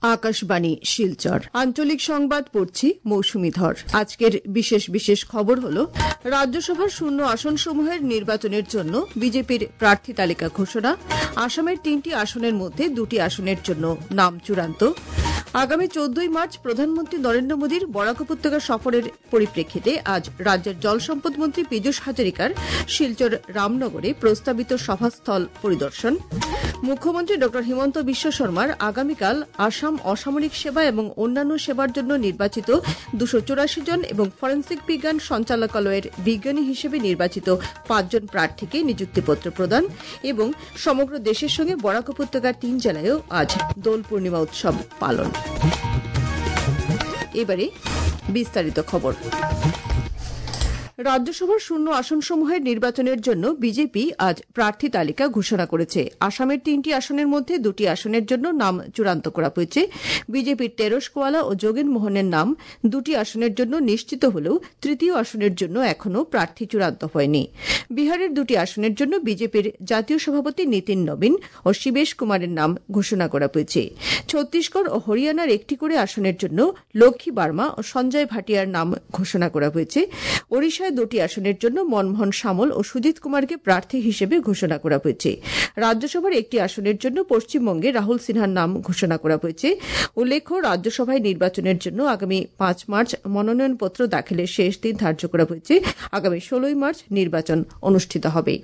আকাশবাণী শিলচর আঞ্চলিক সংবাদ পড়ছি মৌসুমী ধর। আজকের বিশেষ খবর হল রাজ্যসভার শূন্য আসনসমূহের নির্বাচনের জন্য বিজেপির প্রার্থী তালিকা ঘোষণা, আসামের 3টি আসনের মধ্যে 2টি আসনের জন্য নাম চূড়ান্ত। আগামী 14 মার্চ প্রধানমন্ত্রী নরেন্দ্র মোদীর বরাক উপত্যকা সফরের পরিপ্রেক্ষিতে আজ রাজ্যের জলসম্পদ মন্ত্রী পীযূষ হাজারিকার শিলচর রামনগরে প্রস্তাবিত সভাস্থল পরিদর্শন। মুখ্যমন্ত্রী ড হিমন্ত বিশ্ব শর্মার আগামীকাল আসাম অসামরিক সেবা এবং অন্যান্য সেবার জন্য নির্বাচিত 284 জন এবং ফরেন্সিক বিজ্ঞান সঞ্চালকালয়ের বিজ্ঞানী হিসেবে নির্বাচিত 5 জন প্রার্থীকে নিযুক্তিপত্র প্রদান এবং সমগ্র দেশের সঙ্গে বরাক উপত্যকার 3 জেলায়ও আজ দোল পূর্ণিমা উৎসব পালন। এবারে বিস্তারিত খবর। রাজ্যসভার শূন্য আসনসমূহের নির্বাচনের জন্য বিজেপি আজ প্রার্থী তালিকা ঘোষণা করেছে। আসামের 3টি আসনের মধ্যে 2টি আসনের জন্য নাম চূড়ান্ত করা হয়েছে। বিজেপির তেরস কোয়ালা ও যোগেন মোহনের নাম 2টি আসনের জন্য নিশ্চিত হলেও তৃতীয় আসনের জন্য এখনও প্রার্থী চূড়ান্ত হয়নি। বিহারের 2টি আসনের জন্য বিজেপির জাতীয় সভাপতি নীতিন নবীন ও শিবেশ কুমারের নাম ঘোষণা করা হয়েছে। ছত্তিশগড় ও হরিয়ানার 1টি করে আসনের জন্য লক্ষ্মী বার্মা ও সঞ্জয় ভাটিয়ার নাম ঘোষণা করা হয়েছে। ওড়িশা 2টি আসনের জন্য মনমোহন সামল ও সুজিত কুমারকে প্রার্থী হিসেবে ঘোষণা করা হয়েছে। রাজ্যসভার 1টি আসনের জন্য পশ্চিমবঙ্গে রাহুল সিনহার নাম ঘোষণা করা হয়েছে। উল্লেখ্য, রাজ্যসভায় নির্বাচনের জন্য আগামী 5 মার্চ মনোনয়নপত্র দাখিলের শেষ দিন ধার্য করা হয়েছে। আগামী 16 মার্চ নির্বাচন অনুষ্ঠিত হবে।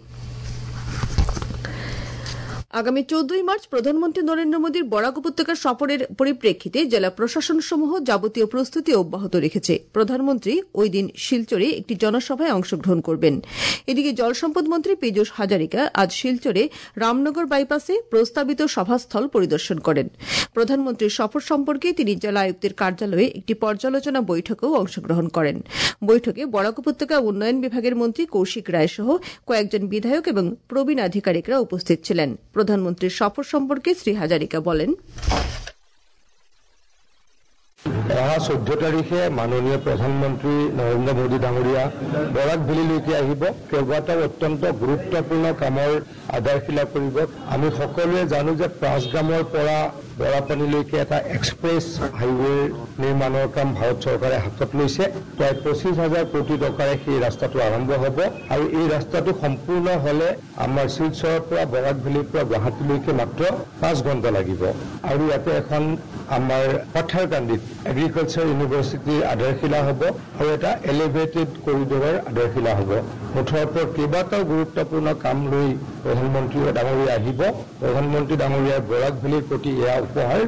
আগামী 14 মার্চ প্রধানমন্ত্রী নরেন্দ্র মোদীর বরাক উপত্যকা সফরের পরিপ্রেক্ষিতে জেলা প্রশাসনসমূহ যাবতীয় প্রস্তুতি অব্যাহত রেখেছে। প্রধানমন্ত্রী ওই দিন শিলচরে একটি জনসভায় অংশগ্রহণ করবেন। এদিকে জলসম্পদ মন্ত্রী পীযূষ হাজারিকা আজ শিলচরে রামনগর বাইপাসে প্রস্তাবিত সভাস্থল পরিদর্শন করেন। প্রধানমন্ত্রীর সফর সম্পর্কে তিনি জেলা আয়ুক্তের কার্যালয়ে একটি পর্যালোচনা বৈঠকেও অংশগ্রহণ করেন। বৈঠকে বরাক উপত্যকা উন্নয়ন বিভাগের মন্ত্রী কৌশিক রায় সহ কয়েকজন বিধায়ক এবং প্রবীণ আধিকারিকরা উপস্থিত ছিলেন। প্রধানমন্ত্রীর সফর সম্পর্কে শ্রী হাজারিকা বলেন, 14 তাৰিখে মাননীয় প্ৰধানমন্ত্ৰী নৰেন্দ্ৰ মোদী ডাঙৰীয়া বৰাক ভেলীলৈকে আহিব। কেইবাটাও অত্যন্ত গুৰুত্বপূৰ্ণ কামৰ আধাৰশিলা কৰিব। আমি সকলোৱে জানো যে প্ৰাচগামৰ পৰা বৰাপানীলৈকে এটা এক্সপ্ৰেছ হাইৱেৰ নিৰ্মাণৰ কাম ভাৰত চৰকাৰে হাতত লৈছে। প্ৰায় 25,000 কোটি টকাৰে সেই ৰাস্তাটো আৰম্ভ হ'ব আৰু এই ৰাস্তাটো সম্পূৰ্ণ হ'লে আমাৰ শিলচৰৰ পৰা বৰাক ভেলীৰ পৰা গুৱাহাটীলৈকে মাত্ৰ 5 ঘণ্টা লাগিব। আৰু ইয়াতে এখন আমাৰ পথাৰকান্দিত এগ্ৰিকালচাৰ ইউনিভাৰ্চিটিৰ আধাৰশিলা হ'ব আৰু এটা এলিভেটেড কৰিডৰৰ আধাৰশিলা হ'ব। মুঠৰ ওপৰত কেইবাটাও গুৰুত্বপূৰ্ণ কাম লৈ প্ৰধানমন্ত্ৰী ডাঙৰীয়া আহিব। প্ৰধানমন্ত্ৰী ডাঙৰীয়াৰ বৰাক ভেলীৰ প্ৰতি এয়া উপহাৰ।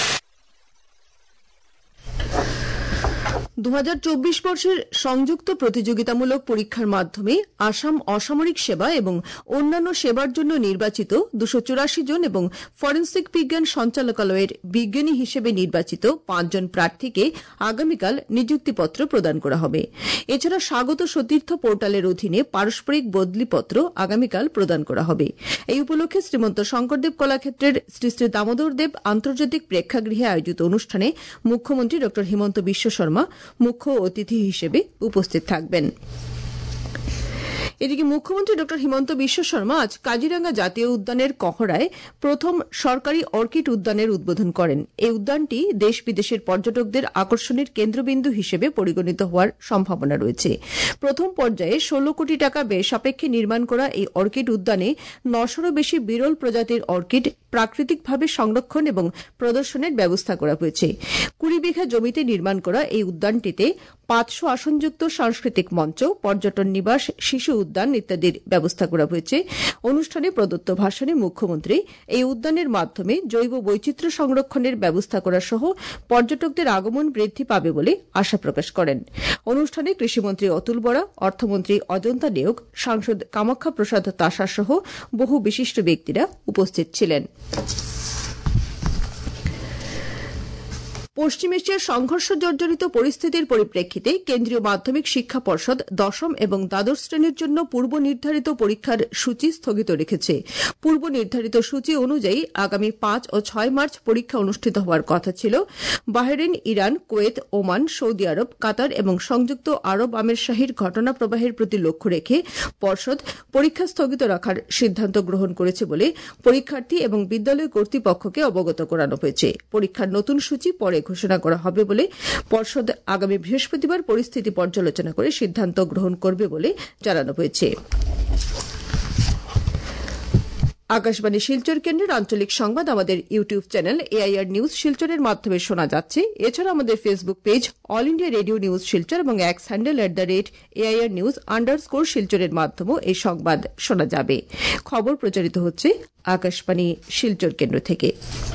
2024 বর্ষের সংযুক্ত প্রতিযোগিতামূলক পরীক্ষার মাধ্যমে আসাম অসামরিক সেবা এবং অন্যান্য সেবার জন্য নির্বাচিত 284 জন এবং ফরেন্সিক বিজ্ঞান সঞ্চালকালয়ের বিজ্ঞানী হিসেবে নির্বাচিত 5 জন প্রার্থীকে আগামীকাল নিযুক্তিপত্র প্রদান করা হবে। এছাড়া স্বাগত সতীর্থ পোর্টালের অধীনে পারস্পরিক বদলিপত্র আগামীকাল প্রদান করা হবে। এই উপলক্ষে শ্রীমন্ত শঙ্করদেব কলাক্ষেত্রের শ্রী শ্রী দামোদর দেব আন্তর্জাতিক প্রেক্ষাগৃহে আয়োজিত অনুষ্ঠানে মুখ্যমন্ত্রী ড হিমন্ত বিশ্ব শর্মা মুখ্য অতিথি হিসেবে উপস্থিত থাকবেন। এদিকে মুখ্যমন্ত্রী ড হিমন্ত বিশ্ব শর্মা আজ কাজিরাঙ্গা জাতীয় উদ্যানের কহড়ায় প্রথম সরকারি অর্কিড উদ্যানের উদ্বোধন করেন। এই উদ্যানটি দেশ বিদেশের পর্যটকদের আকর্ষণের কেন্দ্রবিন্দু হিসেবে পরিগণিত হওয়ার সম্ভাবনা রয়েছে। প্রথম পর্যায়ে 16 কোটি টাকা ব্যয় সাপেক্ষে নির্মাণ করা এই অর্কিড উদ্যানে 900-রও বেশি বিরল প্রজাতির অর্কিড প্রাকৃতিকভাবে সংরক্ষণ এবং প্রদর্শনের ব্যবস্থা করা হয়েছে। 20 বিঘা জমিতে নির্মাণ করা এই উদ্যানটিতে 500 আসনযুক্ত সাংস্কৃতিক মঞ্চ, পর্যটন নিবাস, শিশু উদ্যান ইত্যাদির ব্যবস্থা করা হয়েছে। অনুষ্ঠানে প্রদত্ত ভাষণে মুখ্যমন্ত্রী এই উদ্যানের মাধ্যমে জৈব বৈচিত্র্য সংরক্ষণের ব্যবস্থা করা সহ পর্যটকদের আগমন বৃদ্ধি পাবে বলে আশা প্রকাশ করেন। অনুষ্ঠানে কৃষিমন্ত্রী অতুল বরা, অর্থমন্ত্রী অজন্তা নেওগ, সাংসদ কামাখ্যা প্রসাদ তাসা সহ বহু বিশিষ্ট ব্যক্তিরা উপস্থিত ছিলেন। পশ্চিম এশিয়ার সংঘর্ষ জর্জরিত পরিস্থিতির পরিপ্রেক্ষিতে কেন্দ্রীয় মাধ্যমিক শিক্ষা পর্ষদ দশম এবং দ্বাদশ শ্রেণীর জন্য পূর্ব নির্ধারিত পরীক্ষার সূচি স্থগিত রেখেছে। পূর্ব নির্ধারিত সূচি অনুযায়ী আগামী 5 ও 6 মার্চ পরীক্ষা অনুষ্ঠিত হওয়ার কথা ছিল। Bahrain, Iran, Kuwait, Oman, Saudi Arab, Qatar এবং সংযুক্ত আরব আমিরশাহীর ঘটনা প্রবাহের প্রতি লক্ষ্য রেখে পর্ষদ পরীক্ষা স্থগিত রাখার সিদ্ধান্ত গ্রহণ করেছে বলে পরীক্ষার্থী এবং বিদ্যালয় কর্তৃপক্ষকে অবগত করানো হয়েছে। পরীক্ষার নতুন সূচি পরে ঘোষণা করা হবে বলে পর্ষদ আগামী বৃহস্পতিবার পরিস্থিতি পর্যালোচনা করে সিদ্ধান্ত গ্রহণ করবে বলে জানানো হয়েছে। আকাশবাণী শিলচর কেন্দ্রের আঞ্চলিক সংবাদ আমাদের ইউটিউব চ্যানেল এআইআর নিউজ শিলচরের মাধ্যমে শোনা যাচ্ছে। এছাড়া আমাদের Facebook page All India Radio News Silchar এবং এক্স হ্যান্ডেল @AIR নিউজ _ শিলচরের মাধ্যমেও এই সংবাদ শোনা যাবে। খবর প্রচারিত হচ্ছে আকাশবাণী শিলচর কেন্দ্র থেকে।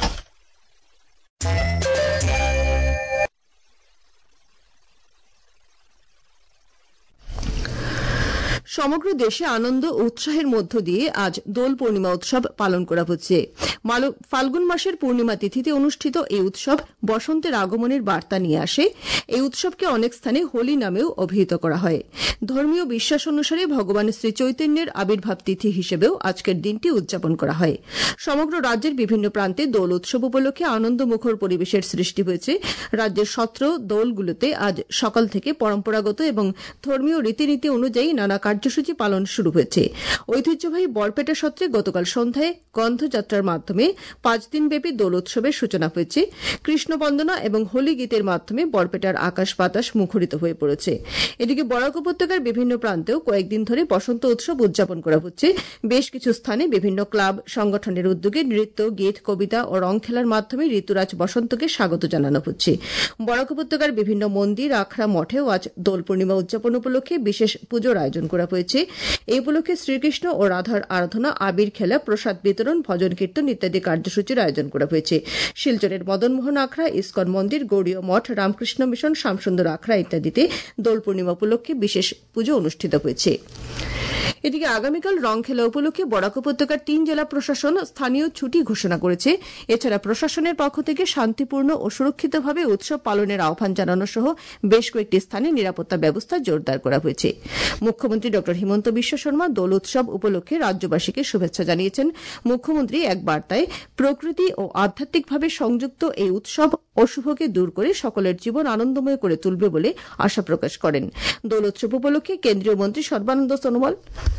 সমগ্র দেশে আনন্দ ও উৎসাহের মধ্য দিয়ে আজ দোল পূর্ণিমা উৎসব পালন করা হচ্ছে। ফাল্গুন মাসের পূর্ণিমা তিথিতে অনুষ্ঠিত এই উৎসব বসন্তের আগমনের বার্তা নিয়ে আসে। এই উৎসবকে অনেক স্থানে হোলি নামেও অভিহিত করা হয়। ধর্মীয় বিশ্বাস অনুসারে ভগবান শ্রী চৈতন্যের আবির্ভাব তিথি হিসেবেও আজকের দিনটি উদযাপন করা হয়। সমগ্র রাজ্যের বিভিন্ন প্রান্তে দোল উৎসব উপলক্ষে আনন্দমুখর পরিবেশের সৃষ্টি হয়েছে। রাজ্যের 17 দোলগুলোতে আজ সকাল থেকে পরম্পরাগত এবং ধর্মীয় রীতিনীতি অনুযায়ী নানা কার্যসূচি পালন শুরু হয়েছে। ঐতিহ্যবাহী বরপেটা সত্রে গতকাল সন্ধ্যায় গন্ধযাত্রার মাধ্যমে 5 দিনব্যাপী দোল উৎসবের সূচনা হয়েছে। কৃষ্ণ বন্দনা এবং হোলি গীতের মাধ্যমে বরপেটার আকাশ বাতাস মুখরিত হয়ে পড়েছে। এদিকে বরাক উপত্যকার বিভিন্ন প্রান্তেও কয়েকদিন ধরে বসন্ত উৎসব উদযাপন করা হচ্ছে। বেশ কিছু স্থানে বিভিন্ন ক্লাব সংগঠনের উদ্যোগে নৃত্য, গীত, কবিতা ও রং খেলার মাধ্যমে ঋতুরাজ বসন্তকে স্বাগত জানানো হচ্ছে। বরাক উপত্যকার বিভিন্ন মন্দির, আখড়া, মঠেও আজ দোল পূর্ণিমা উদযাপন উপলক্ষে বিশেষ পুজোর আয়োজন করা হয়েছে। এই উপলক্ষে শ্রীকৃষ্ণ ও রাধার আরাধনা, আবির খেলা, প্রসাদ বিতরণ, ভজন কীর্তন ইত্যাদি কার্যসূচির আয়োজন করা হয়েছে। শিলচরের মদনমোহন আখড়া, ইস্কন মন্দির, গৌড়ীয় মঠ, রামকৃষ্ণ মিশন, শ্যামসুন্দর আখড়া ইত্যাদিতে দোল পূর্ণিমা উপলক্ষে বিশেষ পুজো অনুষ্ঠিত হয়েছে। এদিকে আগামীকাল রংখেলা উপলক্ষে বরাক উপত্যকার 3 জেলা প্রশাসন স্থানীয় ছুটি ঘোষণা করেছে। এছাড়া প্রশাসনের পক্ষ থেকে শান্তিপূর্ণ ও সুরক্ষিতভাবে উৎসব পালনের আহ্বান জানানো সহ বেশ কয়েকটি স্থানে নিরাপত্তা ব্যবস্থা জোরদার করা হয়েছে। মুখ্যমন্ত্রী ড হিমন্ত বিশ্ব শর্মা দোল উৎসব উপলক্ষে রাজ্যবাসীকে শুভেচ্ছা জানিয়েছেন। মুখ্যমন্ত্রী এক বার্তায় প্রকৃতি ও আধ্যাত্মিকভাবে সংযুক্ত এই উৎসব অশুভকে দূর করে সকলের জীবন আনন্দময় করে তুলবে বলে আশা প্রকাশ করেন। দোল উৎসব উপলক্ষে কেন্দ্রীয় মন্ত্রী সর্বানন্দ সোনোয়াল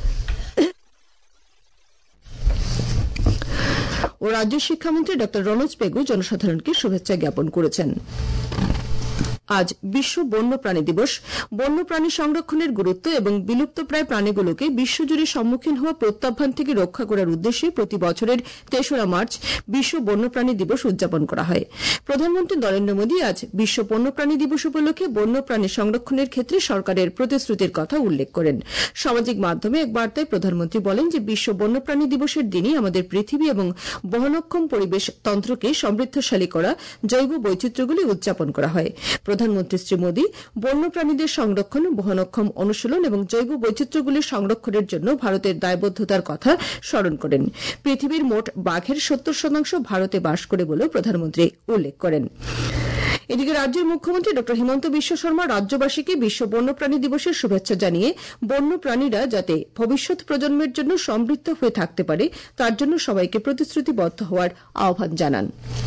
ও রাজ্য শিক্ষামন্ত্রী ড রনোজ পেগু জনসাধারণকে শুভেচ্ছা জ্ঞাপন করেছেন। আজ বিশ্ব বন্যপ্রাণী দিবস। বন্যপ্রাণী সংরক্ষণের গুরুত্ব এবং বিলুপ্তপ্রায় প্রাণীগুলোকে বিশ্বজুড়ে সম্মুখীন হওয়া প্রত্যাহ্বান থেকে রক্ষা করার উদ্দেশ্যে প্রতি বছরের 3রা মার্চ বিশ্ব বন্যপ্রাণী দিবস উদযাপন করা হয়। প্রধানমন্ত্রী নরেন্দ্র মোদী আজ বিশ্ব বন্যপ্রাণী দিবস উপলক্ষে বন্যপ্রাণী সংরক্ষণের ক্ষেত্রে সরকারের প্রতিশ্রুতির কথা উল্লেখ করেন। সামাজিক মাধ্যমে এক বার্তায় প্রধানমন্ত্রী বলেন যে বিশ্ব বন্যপ্রাণী দিবসের দিনই আমাদের পৃথিবী এবং বহনক্ষম পরিবেশ তন্ত্রকে সমৃদ্ধশালী করা জৈব বৈচিত্র্যগুলি উদযাপন করা হয়। প্রধানমন্ত্রী শ্রী মোদী বন্যপ্রাণীদের সংরক্ষণ, বহনক্ষম অনুশীলন এবং জৈব বৈচিত্র্যগুলির সংরক্ষণের জন্য ভারতের দায়বদ্ধতার কথা স্মরণ করেন। পৃথিবীর মোট বাঘের 70% ভারতে বাস করে বলেও প্রধানমন্ত্রী উল্লেখ করেন। এদিকে রাজ্যের মুখ্যমন্ত্রী ড হিমন্ত বিশ্ব শর্মা রাজ্যবাসীকে বিশ্ব বন্যপ্রাণী দিবসের শুভেচ্ছা জানিয়ে বন্যপ্রাণীরা যাতে ভবিষ্যৎ প্রজন্মের জন্য সমৃদ্ধ হয়ে থাকতে পারে তার জন্য সবাইকে প্রতিশ্রুতিবদ্ধ হওয়ার আহ্বান জানান।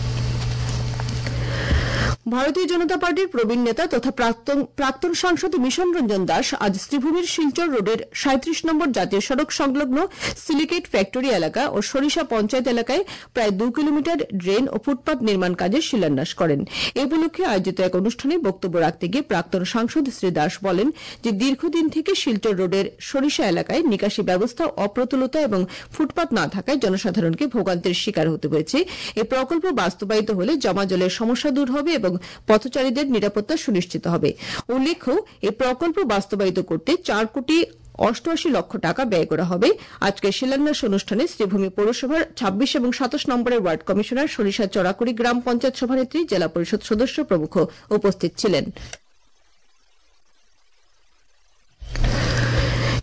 ভারতীয় জনতা পার্টির প্রবীণ নেতা তথা প্রাক্তন সাংসদ মিশন রঞ্জন দাস আজ শ্রীভূমির শিলচর রোডের 37 নম্বর জাতীয় সড়ক সংলগ্ন সিলিকেট ফ্যাক্টরি এলাকা ও সরিষা পঞ্চায়েত এলাকায় প্রায় 2 কিলোমিটার ড্রেন ও ফুটপাত নির্মাণ কাজের শিলান্যাস করেন। এ উপলক্ষে আয়োজিত এক অনুষ্ঠানে বক্তব্য রাখতে গিয়ে প্রাক্তন সাংসদ শ্রী দাস বলেন যে দীর্ঘদিন থেকে শিলচর রোডের সরিষা এলাকায় নিকাশি ব্যবস্থা অপ্রতুলতা এবং ফুটপাত না থাকায় জনসাধারণকে ভোগান্তির শিকার হতে হয়েছে। এই প্রকল্প বাস্তবায়িত হলে জমা জলের সমস্যা দূর হবে এবং পথচারীদের নিরাপত্তা সুনিশ্চিত হবে। উল্লেখ্য, এই প্রকল্প বাস্তবায়িত করতে 4,88,00,000 টাকা ব্যয় করা হবে। আজকের শিলান্যাস অনুষ্ঠানে শ্রীভূমি পৌরসভার 26 এবং 27 নম্বরের ওয়ার্ড কমিশনার, সরিষা চড়াকুড়ি গ্রাম পঞ্চায়েত সভানেত্রী, জেলা পরিষদ সদস্য প্রমুখ উপস্থিত ছিলেন।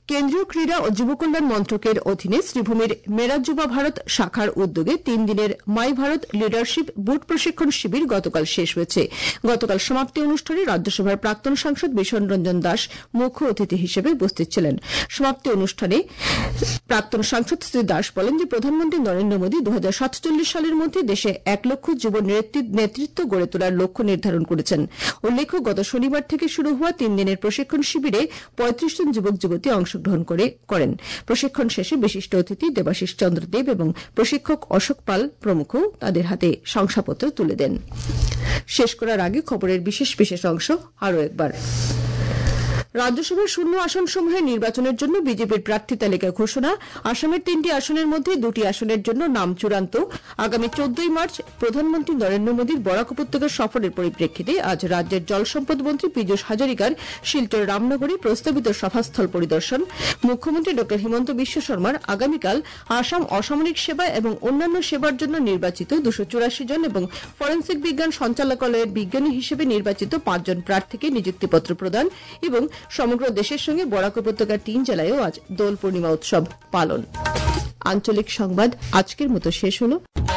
কেন্দ্রীয় ক্রীড়া ও যুব কল্যাণ মন্ত্রকের অধীনে শ্রীভূমির মেরা যুবা ভারত শাখার উদ্যোগে 3 দিনের মাই ভারত লিডারশিপ বুট প্রশিক্ষণ শিবির গতকাল শেষ হয়েছে। গতকাল সমাপ্তি অনুষ্ঠানে রাজ্যসভার প্রাক্তন সাংসদ বিষণ রঞ্জন দাস মুখ্য অতিথি হিসেবে উপস্থিত ছিলেন। সমাপ্তি অনুষ্ঠানে প্রাক্তন সাংসদ শ্রী দাস বলেন যে প্রধানমন্ত্রী নরেন্দ্র মোদী 2047 সালের মধ্যে দেশে 1 লক্ষ যুব নেতৃত্ব গড়ে তোলার লক্ষ্য নির্ধারণ করেছেন। উল্লেখ্য, গত শনিবার থেকে শুরু হওয়া 3 দিনের প্রশিক্ষণ শিবিরে 35 জন যুবক যুবতী অংশগ্রহণ করেন। প্রশিক্ষণ শেষে বিশিষ্ট অতিথি দেবাশিস চন্দ্র দেব এবং প্রশিক্ষক অশোক পাল প্রমুখ তাদের হাতে শংসাপত্র তুলে দেন। শেষ করার আগে খবরের বিশেষ অংশ আরও একবার। রাজ্যসভার শূন্য আসনসমূহের নির্বাচনের জন্য বিজেপির প্রার্থী তালিকা ঘোষণা। আসামের 3টি আসনের মধ্যে 2টি আসনের জন্য নাম চূড়ান্ত। আগামী 14 মার্চ প্রধানমন্ত্রী নরেন্দ্র মোদীর বরাক উপত্যকা সফরের পরিপ্রেক্ষিতে আজ রাজ্যের জলসম্পদ মন্ত্রী পীযূষ হাজারিকার শিলচর রামনগরে প্রস্তাবিত সভাস্থল পরিদর্শন। মুখ্যমন্ত্রী ড হিমন্ত বিশ্ব শর্মার আগামীকাল আসাম অসামরিক সেবা এবং অন্যান্য সেবার জন্য নির্বাচিত 284 জন এবং ফরেন্সিক বিজ্ঞান সঞ্চালকালয়ের বিজ্ঞানী হিসেবে নির্বাচিত 5 জন প্রার্থীকে নিযুক্তিপত্র প্রদান এবং সমগ্র দেশের সঙ্গে বরাক উপত্যকার 3 জেলায়ও আজ দোল পূর্ণিমা উৎসব পালন। আঞ্চলিক সংবাদ আজকের মতো শেষ হলো।